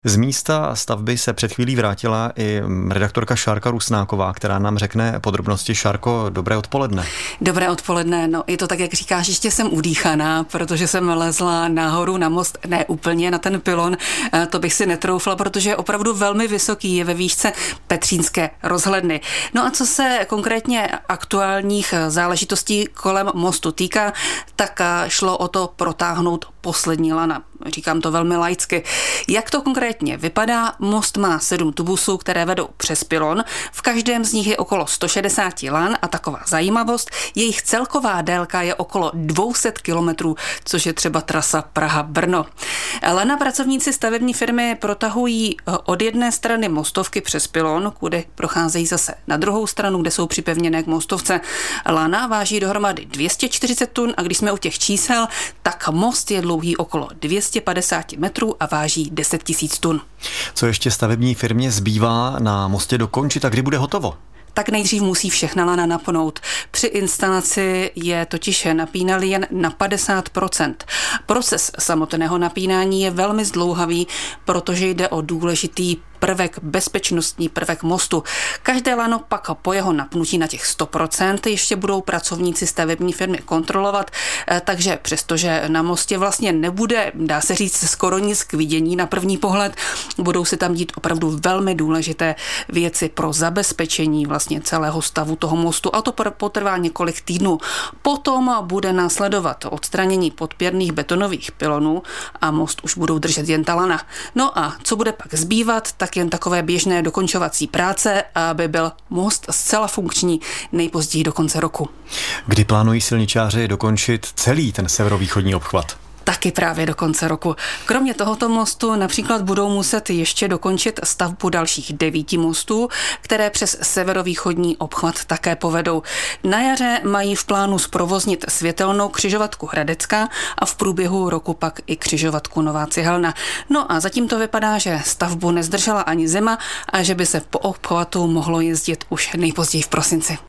Z místa stavby se před chvílí vrátila i redaktorka Šárka Rusnáková, která nám řekne podrobnosti. Šárko, dobré odpoledne. Dobré odpoledne, no je to tak, jak říkáš, ještě jsem udýchaná, protože jsem lezla nahoru na most, ne úplně na ten pylon, to bych si netroufla, protože je opravdu velmi vysoký, je ve výšce Petřínské rozhledny. No a co se konkrétně aktuálních záležitostí kolem mostu týká, tak šlo o to protáhnout poslední lana. Říkám to velmi laicky. Jak to konkrétně vypadá? Most má 7 tubusů, které vedou přes pylon. V každém z nich je okolo 160 lan a taková zajímavost, jejich celková délka je okolo 200 kilometrů, což je třeba trasa Praha-Brno. Lana pracovníci stavební firmy protahují od jedné strany mostovky přes pylon, kudy procházejí zase na druhou stranu, kde jsou připevněné k mostovce. Lana váží dohromady 240 tun a když jsme u těch čísel, tak most je dlouhý okolo 250 metrů a váží 10 000 tun. Co ještě stavební firmě zbývá na mostě dokončit a kdy bude hotovo? Tak nejdřív musí všechna lana napnout. Při instalaci je totiž napínali jen na 50%. Proces samotného napínání je velmi zdlouhavý, protože jde o důležitý prvek, bezpečnostní prvek mostu. Každé lano pak po jeho napnutí na těch 100% ještě budou pracovníci stavební firmy kontrolovat, takže přestože na mostě vlastně nebude, dá se říct, skoro nic k vidění na první pohled, budou se tam dít opravdu velmi důležité věci pro zabezpečení vlastně celého stavu toho mostu a to potrvá několik týdnů. Potom bude následovat odstranění podpěrných betonových pylonů a most už budou držet jen ta lana. No a co bude pak zbývat, tak jen takové běžné dokončovací práce, aby byl most zcela funkční nejpozději do konce roku. Kdy plánují silničáři dokončit celý ten severovýchodní obchvat? Taky právě do konce roku. Kromě tohoto mostu například budou muset ještě dokončit stavbu dalších 9 mostů, které přes severovýchodní obchvat také povedou. Na jaře mají v plánu zprovoznit světelnou křižovatku Hradecká a v průběhu roku pak i křižovatku Nová Cihelna. No a zatím to vypadá, že stavbu nezdržela ani zima a že by se po obchvatu mohlo jezdit už nejpozději v prosinci.